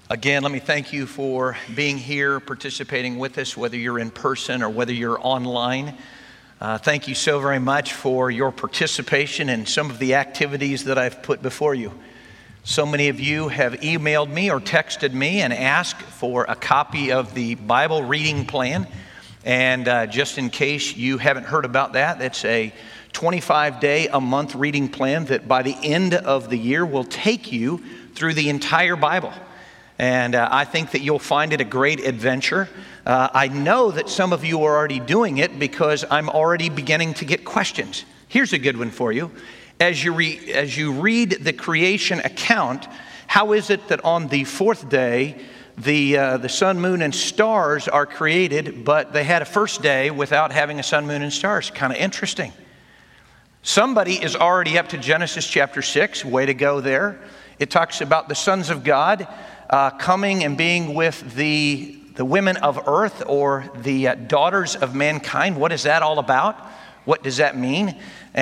Again, let me thank you for being here, participating with us, whether you're in person or whether you're online. Thank you so very much for your participation in some of the activities that I've put before you. So many of you have emailed me or texted me and asked for a copy of the Bible reading plan. And just in case you haven't heard about that, it's a 25-day-a-month reading plan that by the end of the year will take you through the entire Bible. And I think that you'll find it a great adventure. I know that some of you are already doing it because I'm already beginning to get questions. Here's a good one for you. As you read the creation account, how is it that on the fourth day, the sun, moon, and stars are created, but they had a first day without having a sun, moon, and stars? Kind of interesting. Somebody is already up to Genesis chapter 6. Way to go there. It talks about the sons of God coming and being with the women of earth, or the daughters of mankind. What is that all about? What does that mean?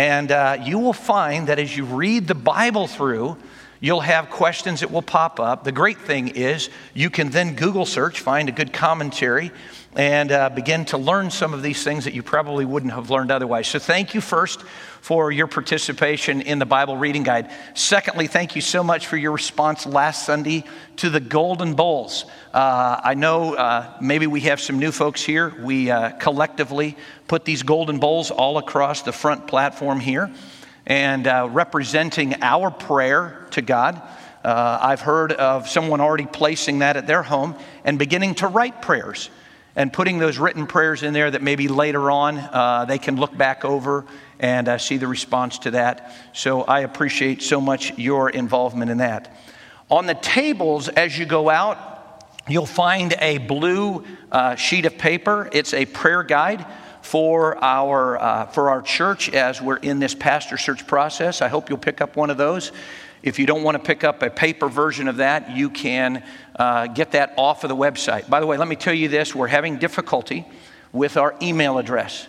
And you will find that as you read the Bible through, you'll have questions that will pop up. The great thing is you can then Google search, find a good commentary, and begin to learn some of these things that you probably wouldn't have learned otherwise. So thank you first for your participation in the Bible reading guide. Secondly, thank you so much for your response last Sunday to the Golden Bowls. I know maybe we have some new folks here. We collectively put these Golden Bowls all across the front platform here, and representing our prayer to God. I've heard of someone already placing that at their home and beginning to write prayers and putting those written prayers in there that maybe later on they can look back over and see the response to that. So I appreciate so much your involvement in that. On the tables as you go out, you'll find a blue sheet of paper. It's a prayer guide for our church as we're in this pastor search process. I hope you'll pick up one of those. If you don't want to pick up a paper version of that, you can get that off of the website. By the way, let me tell you this. We're having difficulty with our email address.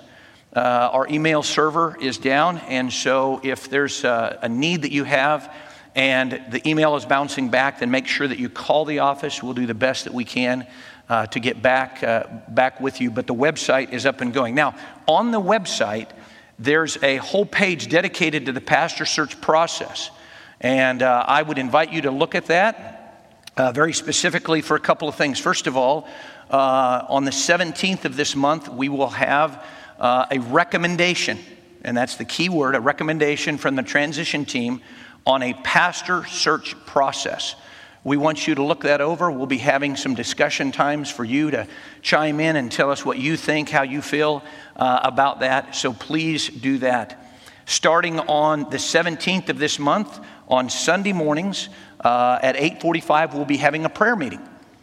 Our email server is down, and so if there's a need that you have and the email is bouncing back, then make sure that you call the office. We'll do the best that we can to get back with you. But the website is up and going. Now, on the website, there's a whole page dedicated to the pastor search process. And I would invite you to look at that very specifically for a couple of things. First of all, on the 17th of this month, we will have a recommendation, and that's the key word, a recommendation from the transition team on a pastor search process. We want you to look that over. We'll be having some discussion times for you to chime in and tell us what you think, how you feel about that. So please do that. Starting on the 17th of this month, on Sunday mornings at 8:45, we'll be having a prayer meeting.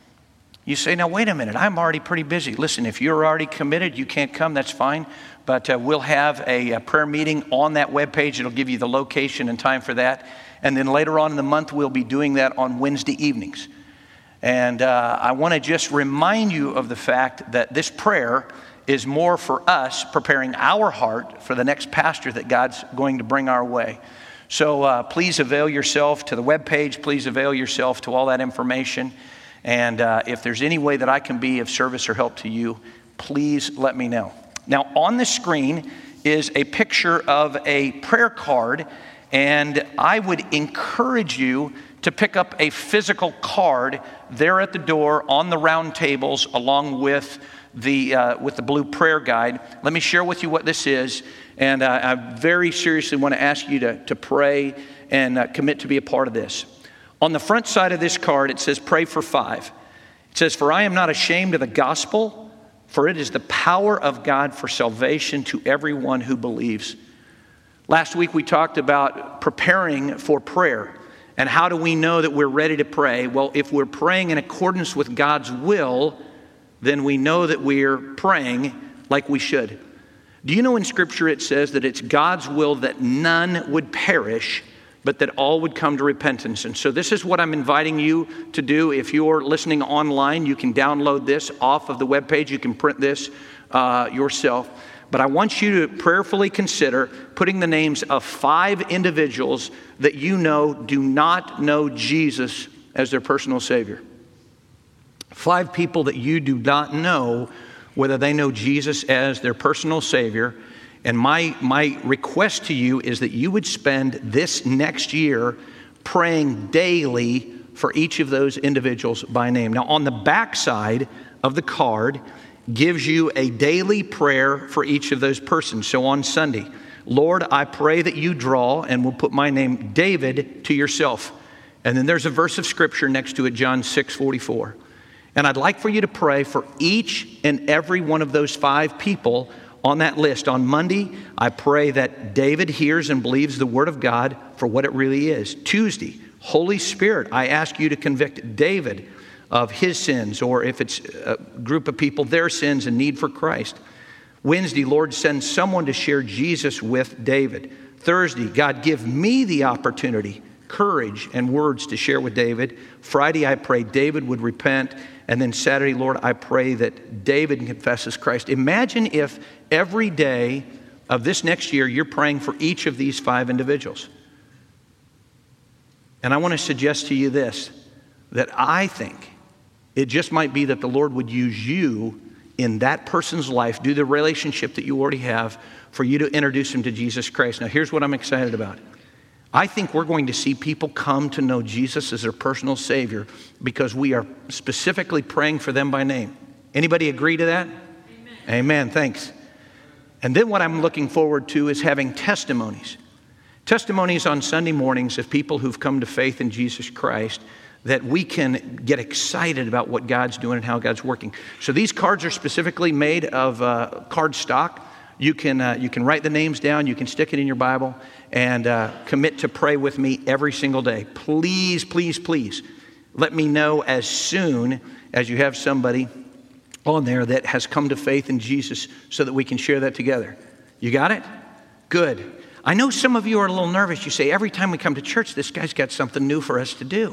You say, now wait a minute, I'm already pretty busy. Listen, if you're already committed, you can't come, that's fine. But we'll have a prayer meeting on that webpage. It'll give you the location and time for that. And then later on in the month, we'll be doing that on Wednesday evenings. And I want to just remind you of the fact that this prayer is more for us preparing our heart for the next pastor that God's going to bring our way. So please avail yourself to the webpage. Please avail yourself to all that information. And if there's any way that I can be of service or help to you, please let me know. Now, on the screen is a picture of a prayer card, and I would encourage you to pick up a physical card there at the door on the round tables along with the blue prayer guide. Let me share with you what this is, and I very seriously want to ask you to pray and commit to be a part of this. On the front side of this card, it says, pray for 5. It says, for I am not ashamed of the gospel, for it is the power of God for salvation to everyone who believes. Last week, we talked about preparing for prayer. And how do we know that we're ready to pray? Well, if we're praying in accordance with God's will, then we know that we're praying like we should. Do you know in Scripture it says that it's God's will that none would perish, but that all would come to repentance? And so this is what I'm inviting you to do. If you're listening online, you can download this off of the webpage. You can print this yourself. But I want you to prayerfully consider putting the names of 5 individuals that you know do not know Jesus as their personal Savior. 5 people that you do not know whether they know Jesus as their personal Savior. And my request to you is that you would spend this next year praying daily for each of those individuals by name. Now, on the back side of the card gives you a daily prayer for each of those persons. So on Sunday, Lord, I pray that you draw, and we'll put my name, David, to yourself. And then there's a verse of Scripture next to it, John 6:44. And I'd like for you to pray for each and every one of those 5 people on that list. On Monday, I pray that David hears and believes the Word of God for what it really is. Tuesday, Holy Spirit, I ask you to convict David of his sins, or if it's a group of people, their sins and need for Christ. Wednesday, Lord, send someone to share Jesus with David. Thursday, God, give me the opportunity, courage, and words to share with David. Friday, I pray David would repent. And then Saturday, Lord, I pray that David confesses Christ. Imagine if every day of this next year, you're praying for each of these 5 individuals. And I want to suggest to you this, that I think it just might be that the Lord would use you in that person's life, do the relationship that you already have, for you to introduce them to Jesus Christ. Now, here's what I'm excited about. I think we're going to see people come to know Jesus as their personal Savior because we are specifically praying for them by name. Anybody agree to that? Amen. Amen. Thanks. And then what I'm looking forward to is having testimonies. Testimonies on Sunday mornings of people who've come to faith in Jesus Christ, that we can get excited about what God's doing and how God's working. So these cards are specifically made of card stock. You can write the names down. You can stick it in your Bible and commit to pray with me every single day. Please, please, please let me know as soon as you have somebody on there that has come to faith in Jesus so that we can share that together. You got it? Good. I know some of you are a little nervous. You say, every time we come to church, this guy's got something new for us to do.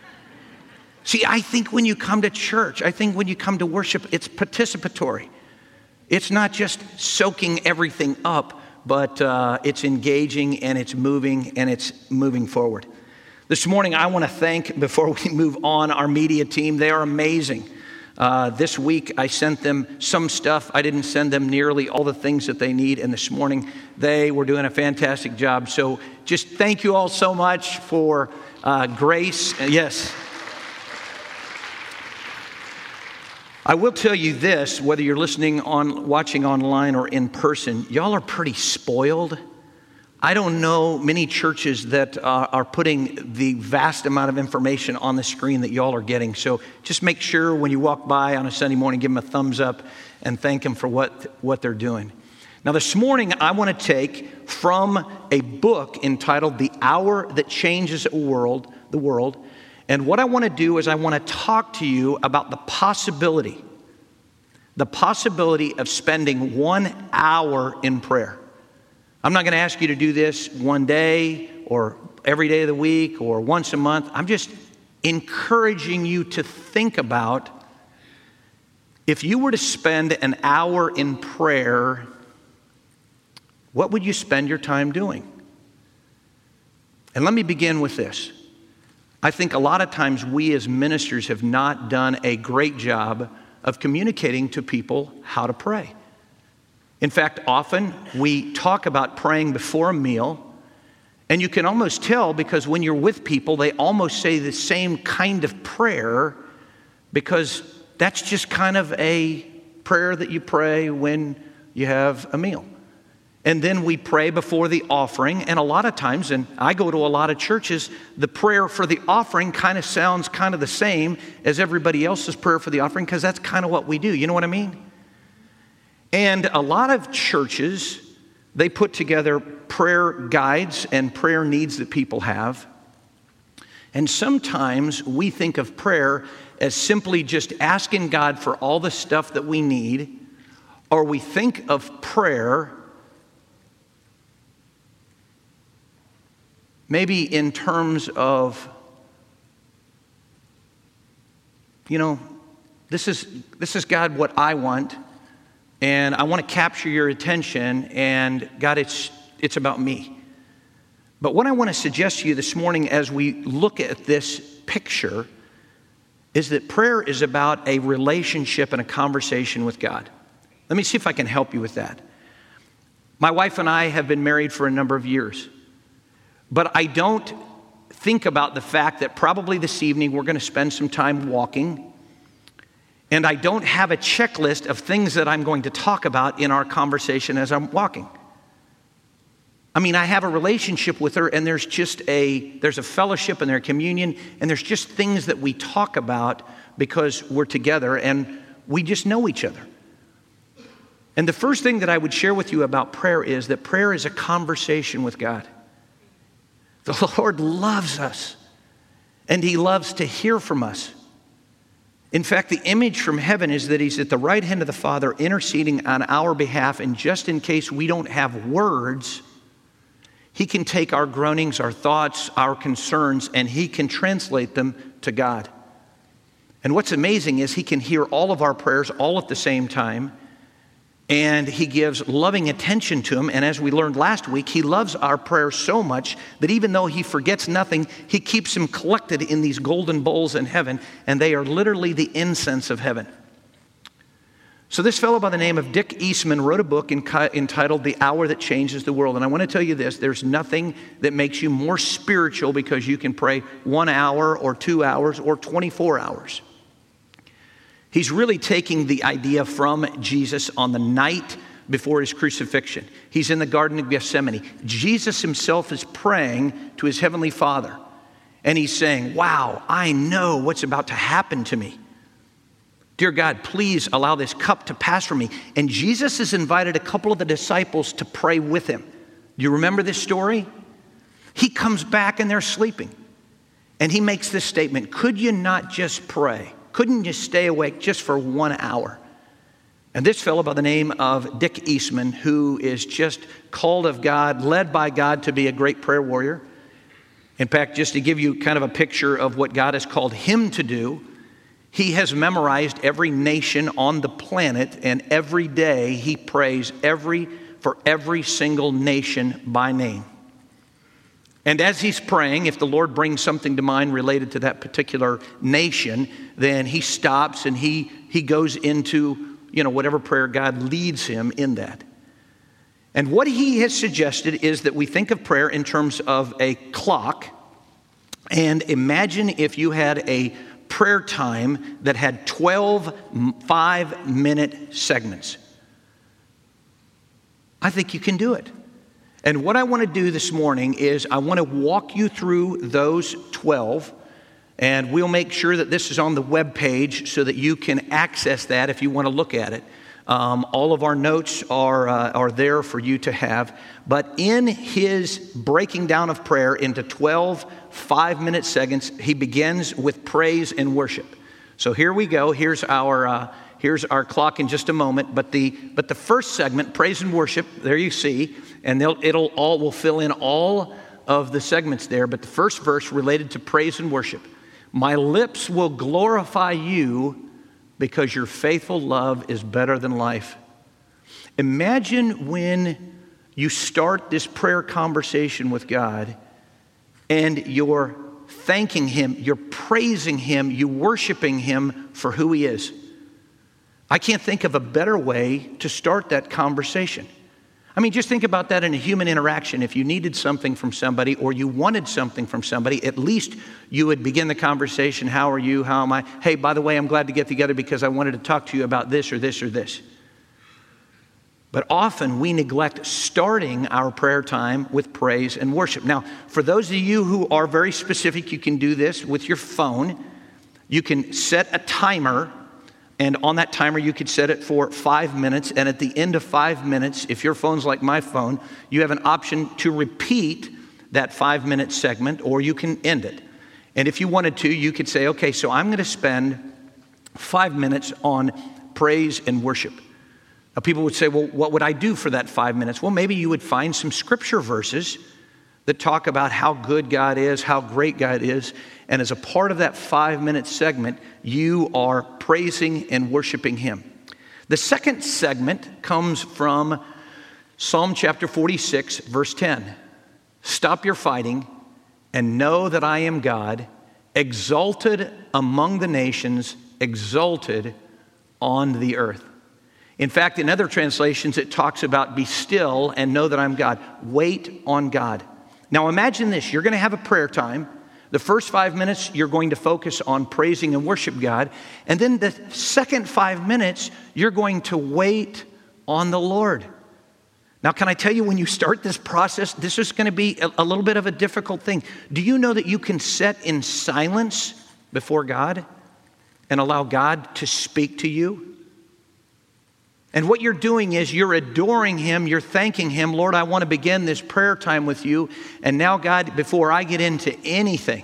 See, I think when you come to church, I think when you come to worship, it's participatory. It's not just soaking everything up, but it's engaging and it's moving forward. This morning, I want to thank, before we move on, our media team. They are amazing. This week, I sent them some stuff. I didn't send them nearly all the things that they need. And this morning, they were doing a fantastic job. So just thank you all so much for grace. Yes. I will tell you this, whether you're watching online or in person, y'all are pretty spoiled. I don't know many churches that are putting the vast amount of information on the screen that y'all are getting. So just make sure when you walk by on a Sunday morning, give them a thumbs up and thank them for what they're doing. Now this morning, I want to take from a book entitled The Hour That Changes the World. And what I want to do is I want to talk to you about the possibility of spending 1 hour in prayer. I'm not going to ask you to do this one day or every day of the week or once a month. I'm just encouraging you to think about, if you were to spend an hour in prayer, what would you spend your time doing? And let me begin with this. I think a lot of times we as ministers have not done a great job of communicating to people how to pray. In fact, often we talk about praying before a meal, and you can almost tell because when you're with people, they almost say the same kind of prayer because that's just kind of a prayer that you pray when you have a meal. And then we pray before the offering. And a lot of times, and I go to a lot of churches, the prayer for the offering kind of sounds kind of the same as everybody else's prayer for the offering because that's kind of what we do. You know what I mean? And a lot of churches, they put together prayer guides and prayer needs that people have. And sometimes we think of prayer as simply just asking God for all the stuff that we need, or we think of prayer maybe in terms of, this is God what I want, and I want to capture your attention, and God, it's about me. But what I want to suggest to you this morning as we look at this picture is that prayer is about a relationship and a conversation with God. Let me see if I can help you with that. My wife and I have been married for a number of years, but I don't think about the fact that probably this evening we're going to spend some time walking, and I don't have a checklist of things that I'm going to talk about in our conversation as I'm walking. I mean, I have a relationship with her, and there's a fellowship and there's communion, and there's just things that we talk about because we're together and we just know each other. And the first thing that I would share with you about prayer is that prayer is a conversation with God. The Lord loves us, and He loves to hear from us. In fact, the image from heaven is that He's at the right hand of the Father interceding on our behalf, and just in case we don't have words, He can take our groanings, our thoughts, our concerns, and He can translate them to God. And what's amazing is He can hear all of our prayers all at the same time, and He gives loving attention to them. And as we learned last week, He loves our prayers so much that even though He forgets nothing, He keeps them collected in these golden bowls in heaven, and they are literally the incense of heaven. So this fellow by the name of Dick Eastman wrote a book entitled The Hour That Changes the World. And I want to tell you this, there's nothing that makes you more spiritual because you can pray 1 hour or 2 hours or 24 hours. He's really taking the idea from Jesus on the night before His crucifixion. He's in the Garden of Gethsemane. Jesus Himself is praying to His Heavenly Father. And He's saying, wow, I know what's about to happen to me. Dear God, please allow this cup to pass from me. And Jesus has invited a couple of the disciples to pray with Him. Do you remember this story? He comes back and they're sleeping. And He makes this statement, could you not just pray? Couldn't you stay awake just for 1 hour? And this fellow by the name of Dick Eastman, who is just called of God, led by God to be a great prayer warrior. In fact, just to give you kind of a picture of what God has called him to do, he has memorized every nation on the planet, and every day he prays for every single nation by name. And as he's praying, if the Lord brings something to mind related to that particular nation, then he stops and he goes into, whatever prayer God leads him in that. And what he has suggested is that we think of prayer in terms of a clock. And imagine if you had a prayer time that had 12 5-minute segments. I think you can do it. And what I want to do this morning is I want to walk you through those 12, and we'll make sure that this is on the web page so that you can access that if you want to look at it. All of our notes are there for you to have. But in his breaking down of prayer into 12 5-minute segments, he begins with praise and worship. So here we go. Here's our clock in just a moment. But the first segment, praise and worship, there you see, and we'll fill in all of the segments there. But the first verse related to praise and worship. My lips will glorify you because your faithful love is better than life. Imagine when you start this prayer conversation with God and you're thanking Him, you're praising Him, you're worshiping Him for who He is. I can't think of a better way to start that conversation. I mean, just think about that in a human interaction. If you needed something from somebody or you wanted something from somebody, at least you would begin the conversation, how are you, how am I? Hey, by the way, I'm glad to get together because I wanted to talk to you about this or this or this. But often we neglect starting our prayer time with praise and worship. Now, for those of you who are very specific, you can do this with your phone. You can set a timer. And on that timer, you could set it for 5 minutes. And at the end of 5 minutes, if your phone's like my phone, you have an option to repeat that 5-minute segment, or you can end it. And if you wanted to, you could say, okay, so I'm going to spend 5 minutes on praise and worship. Now, people would say, well, what would I do for that 5 minutes? Well, maybe you would find some scripture verses that talk about how good God is, how great God is. And as a part of that 5-minute segment, you are praising and worshiping Him. The second segment comes from Psalm chapter 46, verse 10. Stop your fighting and know that I am God, exalted among the nations, exalted on the earth. In fact, in other translations, it talks about be still and know that I'm God. Wait on God. Now imagine this. You're going to have a prayer time. The first 5 minutes, you're going to focus on praising and worship God. And then the second 5 minutes, you're going to wait on the Lord. Now, can I tell you, when you start this process, this is going to be a little bit of a difficult thing. Do you know that you can sit in silence before God and allow God to speak to you? And what you're doing is you're adoring Him, you're thanking Him. Lord, I want to begin this prayer time with you. And now, God, before I get into anything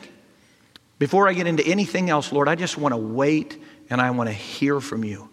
else, Lord, I just want to wait and I want to hear from you.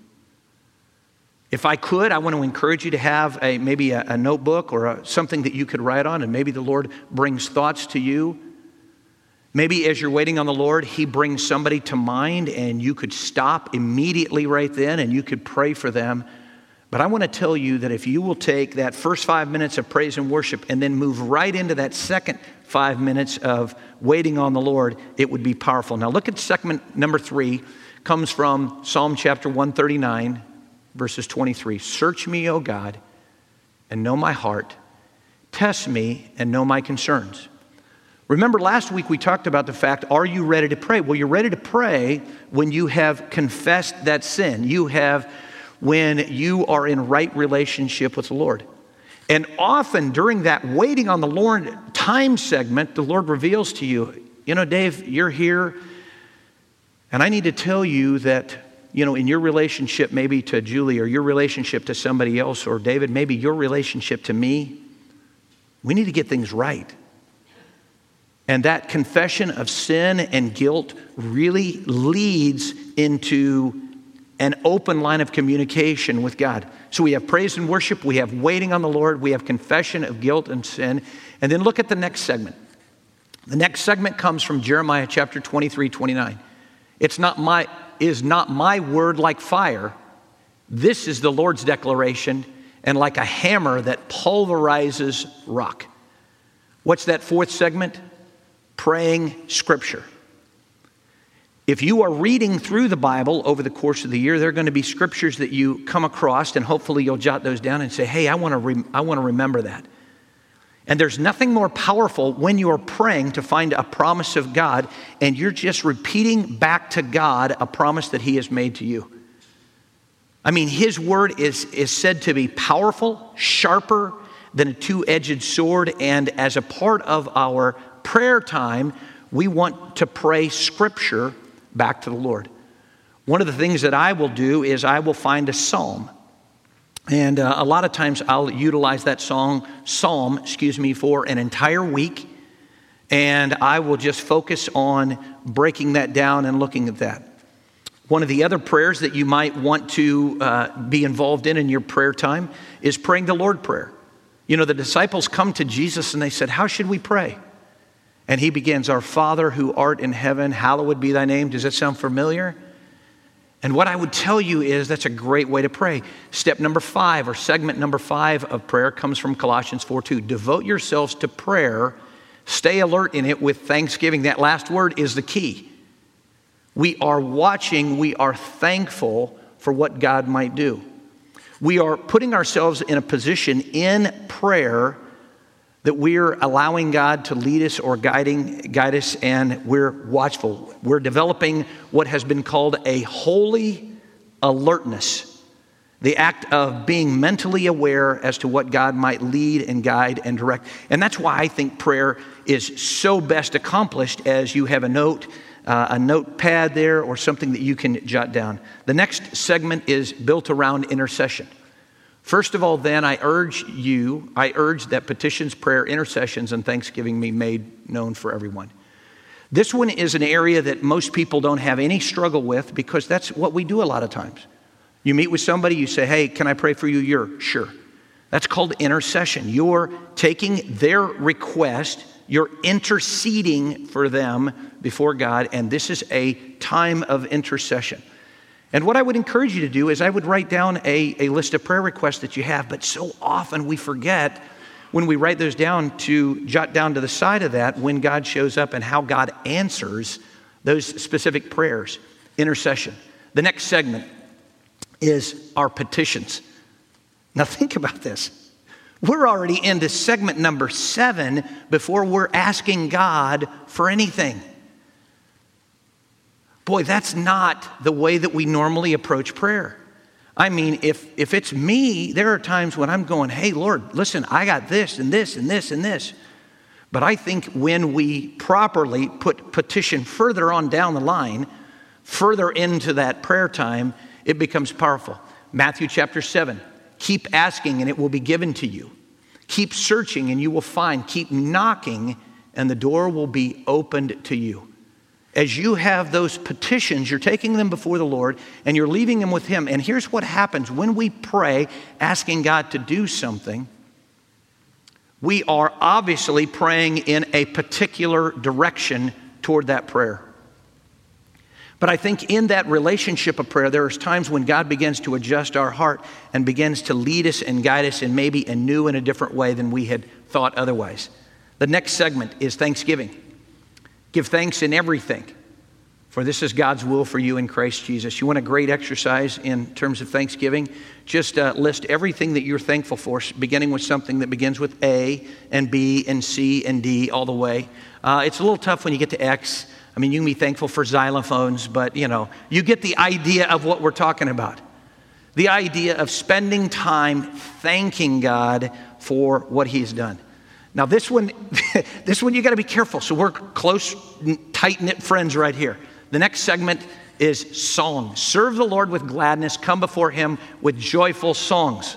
If I could, I want to encourage you to have maybe a notebook or something that you could write on, and maybe the Lord brings thoughts to you. Maybe as you're waiting on the Lord, He brings somebody to mind and you could stop immediately right then and you could pray for them. But I want to tell you that if you will take that first 5 minutes of praise and worship and then move right into that second 5 minutes of waiting on the Lord, it would be powerful. Now look at segment number 3, comes from Psalm chapter 139, verses 23. Search me, O God, and know my heart. Test me and know my concerns. Remember last week we talked about the fact, are you ready to pray? Well, you're ready to pray when you have confessed that sin. When you are in right relationship with the Lord. And often during that waiting on the Lord time segment, the Lord reveals to you, Dave, you're here, and I need to tell you that, in your relationship maybe to Julie or your relationship to somebody else, or David, maybe your relationship to me, we need to get things right. And that confession of sin and guilt really leads into an open line of communication with God. So we have praise and worship, we have waiting on the Lord, we have confession of guilt and sin. And then look at the next segment. The next segment comes from Jeremiah chapter 23, 29. Is not my word like fire? This is the Lord's declaration, and like a hammer that pulverizes rock. What's that fourth segment? Praying Scripture. If you are reading through the Bible over the course of the year, there are going to be scriptures that you come across, and hopefully you'll jot those down and say, hey, I want to remember that. And there's nothing more powerful when you are praying to find a promise of God, and you're just repeating back to God a promise that He has made to you. I mean, His word is said to be powerful, sharper than a two-edged sword, and as a part of our prayer time, we want to pray Scripture back to the Lord. One of the things that I will do is I will find a psalm. And a lot of times I'll utilize that psalm, for an entire week. And I will just focus on breaking that down and looking at that. One of the other prayers that you might want to be involved in your prayer time is praying the Lord Prayer. The disciples come to Jesus and they said, how should we pray? And He begins, our Father who art in heaven, hallowed be thy name. Does that sound familiar? And what I would tell you is that's a great way to pray. Step number 5, or segment number 5 of prayer, comes from Colossians 4:2. Devote yourselves to prayer. Stay alert in it with thanksgiving. That last word is the key. We are watching. We are thankful for what God might do. We are putting ourselves in a position in prayer that we're allowing God to lead us or guide us, and we're watchful. We're developing what has been called a holy alertness, the act of being mentally aware as to what God might lead and guide and direct. And that's why I think prayer is so best accomplished as you have a notepad there or something that you can jot down. The next segment is built around intercession. First of all, then, I urge that petitions, prayer, intercessions, and thanksgiving be made known for everyone. This one is an area that most people don't have any struggle with because that's what we do a lot of times. You meet with somebody, you say, hey, can I pray for you? You're sure. That's called intercession. You're taking their request, you're interceding for them before God, and this is a time of intercession. And what I would encourage you to do is I would write down a list of prayer requests that you have, but so often we forget when we write those down to jot down to the side of that when God shows up and how God answers those specific prayers, intercession. The next segment is our petitions. Now think about this. We're already into segment number 7 before we're asking God for anything. Boy, that's not the way that we normally approach prayer. I mean, if it's me, there are times when I'm going, hey, Lord, listen, I got this and this and this and this. But I think when we properly put petition further on down the line, further into that prayer time, it becomes powerful. Matthew chapter 7, keep asking and it will be given to you. Keep searching and you will find. Keep knocking and the door will be opened to you. As you have those petitions, you're taking them before the Lord and you're leaving them with Him. And here's what happens when we pray, asking God to do something. We are obviously praying in a particular direction toward that prayer. But I think in that relationship of prayer, there are times when God begins to adjust our heart and begins to lead us and guide us in maybe a new and a different way than we had thought otherwise. The next segment is thanksgiving. Give thanks in everything, for this is God's will for you in Christ Jesus. You want a great exercise in terms of thanksgiving? Just list everything that you're thankful for, beginning with something that begins with A and B and C and D all the way. It's a little tough when you get to X. I mean, you can be thankful for xylophones, but you get the idea of what we're talking about. The idea of spending time thanking God for what He's done. Now this one you got to be careful. So we're close, tight-knit friends right here. The next segment is song. Serve the Lord with gladness. Come before Him with joyful songs.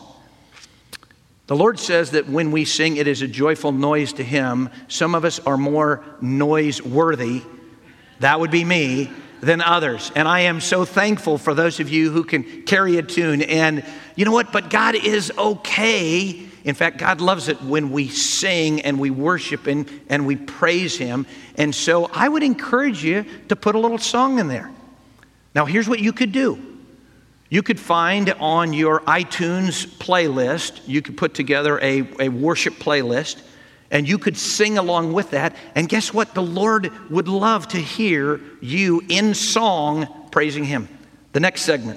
The Lord says that when we sing, it is a joyful noise to Him. Some of us are more noise-worthy. That would be me, than others. And I am so thankful for those of you who can carry a tune. And you know what? But God is okay. In fact, God loves it when we sing and we worship and we praise Him. And so I would encourage you to put a little song in there. Now, here's what you could do. You could find on your iTunes playlist, you could put together a worship playlist, and you could sing along with that. And guess what? The Lord would love to hear you in song praising Him. The next segment.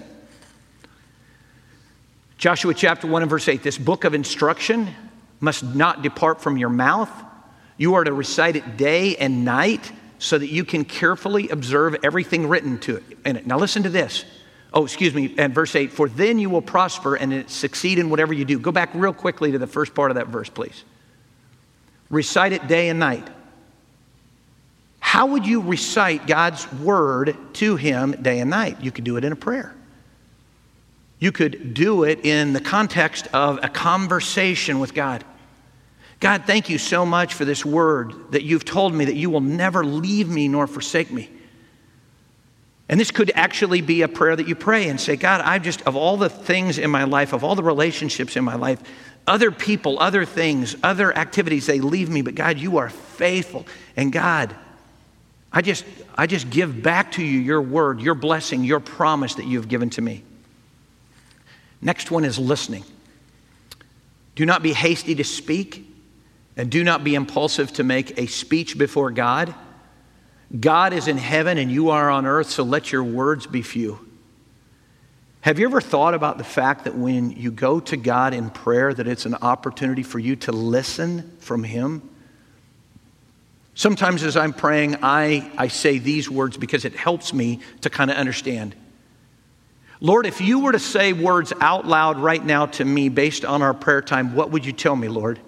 Joshua chapter 1 and verse 8. This book of instruction must not depart from your mouth. You are to recite it day and night so that you can carefully observe everything written in it. Now listen to this. And verse 8. For then you will prosper and succeed in whatever you do. Go back real quickly to the first part of that verse, please. Recite it day and night. How would you recite God's word to Him day and night? You could do it in a prayer. You could do it in the context of a conversation with God. God, thank you so much for this word that you've told me that you will never leave me nor forsake me. And this could actually be a prayer that you pray and say, God, of all the things in my life, of all the relationships in my life, other people, other things, other activities, they leave me. But God, you are faithful. And God, I just give back to you your word, your blessing, your promise that you've given to me. Next one is listening. Do not be hasty to speak, and do not be impulsive to make a speech before God. God is in heaven and you are on earth, so let your words be few. Have you ever thought about the fact that when you go to God in prayer, that it's an opportunity for you to listen from Him? Sometimes as I'm praying, I say these words because it helps me to kind of understand. Lord, if you were to say words out loud right now to me based on our prayer time, what would you tell me, Lord?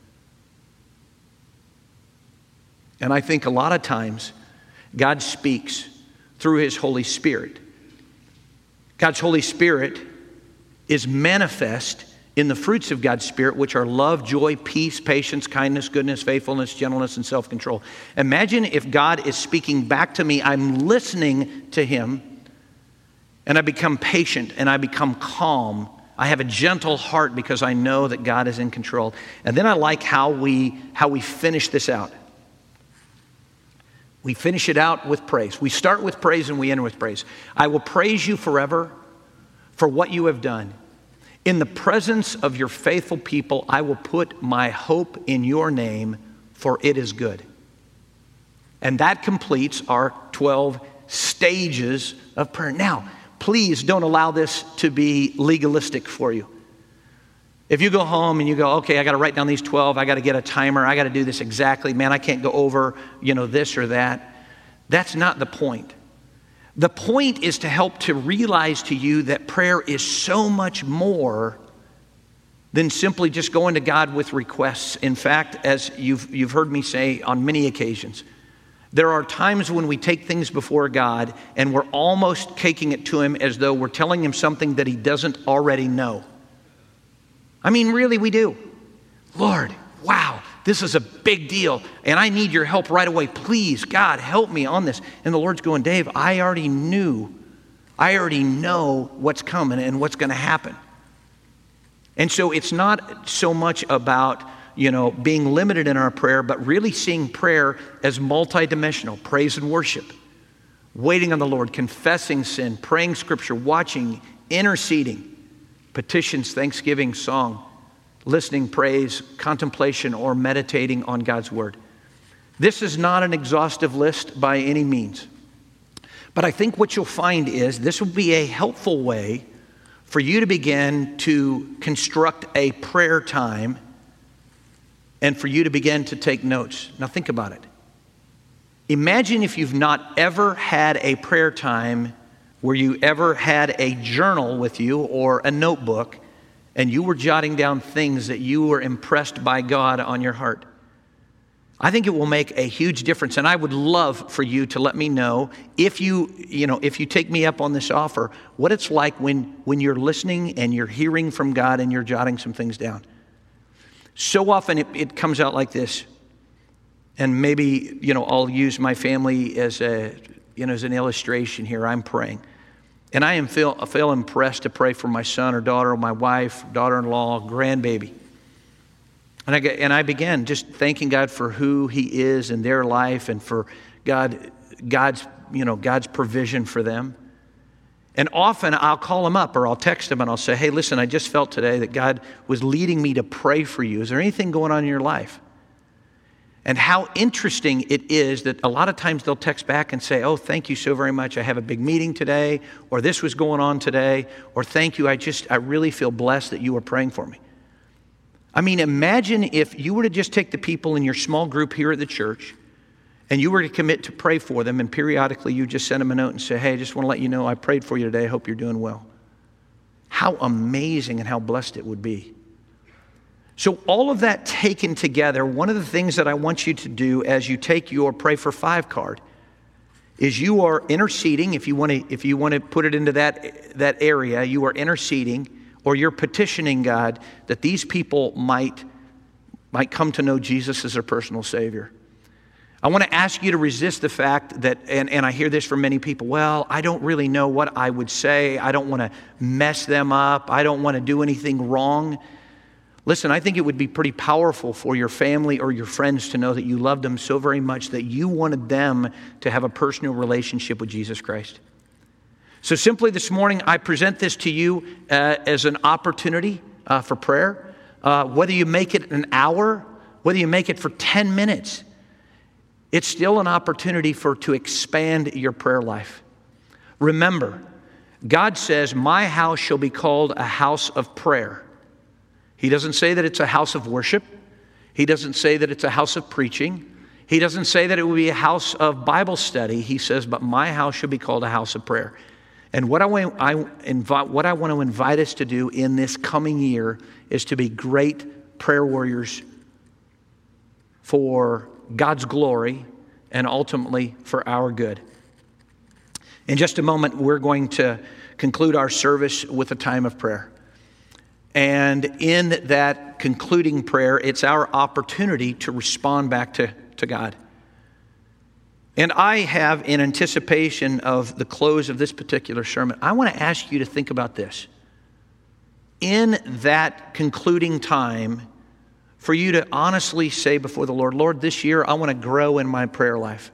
And I think a lot of times God speaks through His Holy Spirit. God's Holy Spirit is manifest in the fruits of God's Spirit, which are love, joy, peace, patience, kindness, goodness, faithfulness, gentleness, and self-control. Imagine if God is speaking back to me, I'm listening to Him, and I become patient and I become calm. I have a gentle heart because I know that God is in control. And then I like how we finish this out. We finish it out with praise. We start with praise and we end with praise. I will praise you forever for what you have done. In the presence of your faithful people, I will put my hope in your name, for it is good. And that completes our 12 stages of prayer. Now, please don't allow this to be legalistic for you. If you go home and you go, okay, I got to write down these 12, I got to get a timer, I got to do this exactly, man, I can't go over, this or that. That's not the point. The point is to help to realize to you that prayer is so much more than simply just going to God with requests. In fact, as you've heard me say on many occasions, there are times when we take things before God and we're almost taking it to Him as though we're telling Him something that He doesn't already know. I mean, really, we do. Lord, wow, this is a big deal, and I need your help right away. Please, God, help me on this. And the Lord's going, Dave, I already know what's coming and what's going to happen. And so it's not so much about, being limited in our prayer, but really seeing prayer as multidimensional, praise and worship, waiting on the Lord, confessing sin, praying scripture, watching, interceding, petitions, thanksgiving, song, listening, praise, contemplation, or meditating on God's word. This is not an exhaustive list by any means. But I think what you'll find is this will be a helpful way for you to begin to construct a prayer time and for you to begin to take notes. Now think about it. Imagine if you've not ever had a prayer time where you ever had a journal with you or a notebook and you were jotting down things that you were impressed by God on your heart. I think it will make a huge difference, and I would love for you to let me know if you take me up on this offer, what it's like when you're listening and you're hearing from God and you're jotting some things down. So often it comes out like this, and maybe I'll use my family as an illustration here. I'm praying, and I feel impressed to pray for my son or daughter or my wife, daughter-in-law, grandbaby. And I began just thanking God for who He is in their life and for God's provision for them. And often I'll call them up or I'll text them and I'll say, hey, listen, I just felt today that God was leading me to pray for you. Is there anything going on in your life? And how interesting it is that a lot of times they'll text back and say, oh, thank you so very much. I have a big meeting today, or this was going on today, or thank you. I really feel blessed that you were praying for me. I mean, imagine if you were to just take the people in your small group here at the church and you were to commit to pray for them, and periodically you just send them a note and say, hey, I just want to let you know I prayed for you today. I hope you're doing well. How amazing and how blessed it would be. So all of that taken together, one of the things that I want you to do as you take your Pray for Five card is you are interceding. If you want to put it into that area, you are interceding, or you're petitioning God that these people might come to know Jesus as their personal Savior. I want to ask you to resist the fact that, and I hear this from many people, well, I don't really know what I would say. I don't want to mess them up. I don't want to do anything wrong. Listen, I think it would be pretty powerful for your family or your friends to know that you loved them so very much that you wanted them to have a personal relationship with Jesus Christ. So simply this morning, I present this to you as an opportunity for prayer. Whether you make it an hour, whether you make it for 10 minutes, it's still an opportunity to expand your prayer life. Remember, God says, my house shall be called a house of prayer. He doesn't say that it's a house of worship. He doesn't say that it's a house of preaching. He doesn't say that it will be a house of Bible study. He says, but my house shall be called a house of prayer. And what I want to invite us to do in this coming year is to be great prayer warriors for God's glory and ultimately for our good. In just a moment, we're going to conclude our service with a time of prayer. And in that concluding prayer, it's our opportunity to respond back to God. And I have, in anticipation of the close of this particular sermon, I want to ask you to think about this. In that concluding time, for you to honestly say before the Lord, Lord, this year I want to grow in my prayer life.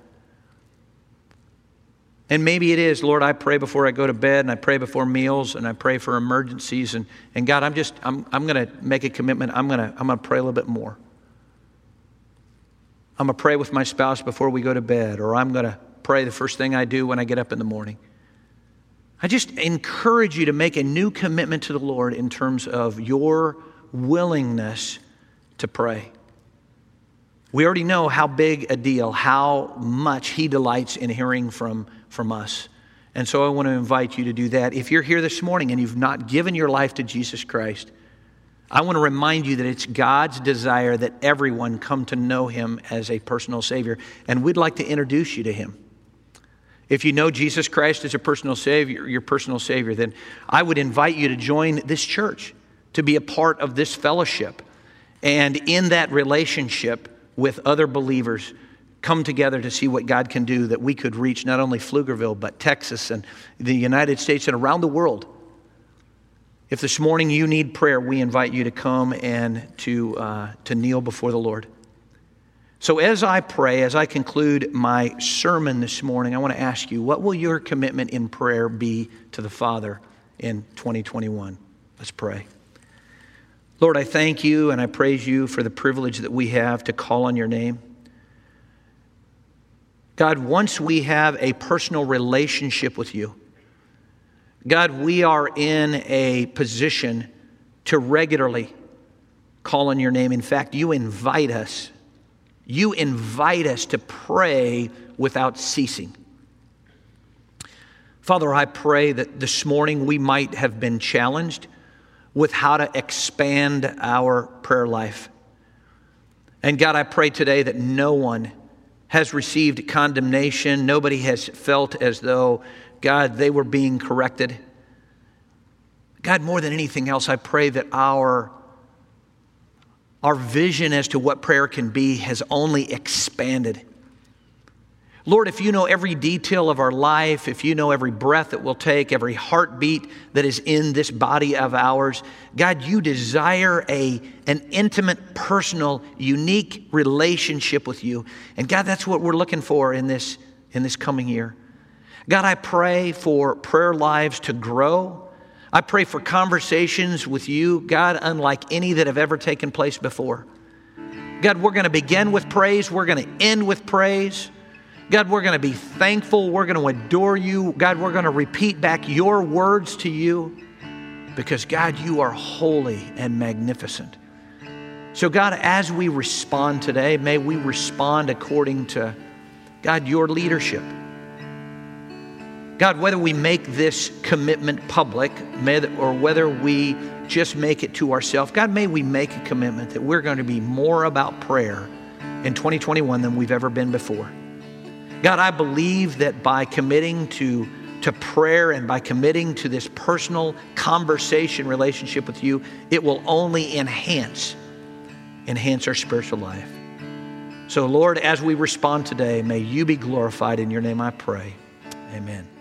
And maybe it is, Lord, I pray before I go to bed, and I pray before meals, and I pray for emergencies. And God, I'm going to make a commitment. I'm going to pray a little bit more. I'm going to pray with my spouse before we go to bed, or I'm going to pray the first thing I do when I get up in the morning. I just encourage you to make a new commitment to the Lord in terms of your willingness to pray. We already know how big a deal, how much He delights in hearing from us. And so I want to invite you to do that. If you're here this morning and you've not given your life to Jesus Christ, I want to remind you that it's God's desire that everyone come to know Him as a personal Savior. And we'd like to introduce you to Him. If you know Jesus Christ as a personal Savior, your personal Savior, then I would invite you to join this church, to be a part of this fellowship. And in that relationship with other believers, come together to see what God can do, that we could reach not only Pflugerville, but Texas and the United States and around the world. If this morning you need prayer, we invite you to come and to kneel before the Lord. So as I pray, as I conclude my sermon this morning, I want to ask you, what will your commitment in prayer be to the Father in 2021? Let's pray. Lord, I thank you and I praise you for the privilege that we have to call on your name. God, once we have a personal relationship with you, God, we are in a position to regularly call on your name. In fact, you invite us to pray without ceasing. Father, I pray that this morning we might have been challenged with how to expand our prayer life. And God, I pray today that no one has received condemnation. Nobody has felt as though, God, they were being corrected. God, more than anything else, I pray that our vision as to what prayer can be has only expanded. Lord, if you know every detail of our life, if you know every breath that we'll take, every heartbeat that is in this body of ours, God, you desire an intimate, personal, unique relationship with you. And God, that's what we're looking for in this coming year. God, I pray for prayer lives to grow. I pray for conversations with you, God, unlike any that have ever taken place before. God, we're going to begin with praise. We're going to end with praise. God, we're going to be thankful. We're going to adore you. God, we're going to repeat back your words to you because, God, you are holy and magnificent. So, God, as we respond today, may we respond according to, God, your leadership. God, whether we make this commitment public or whether we just make it to ourselves, God, may we make a commitment that we're going to be more about prayer in 2021 than we've ever been before. God, I believe that by committing to prayer and by committing to this personal conversation relationship with you, it will only enhance our spiritual life. So, Lord, as we respond today, may you be glorified. In your name I pray. Amen.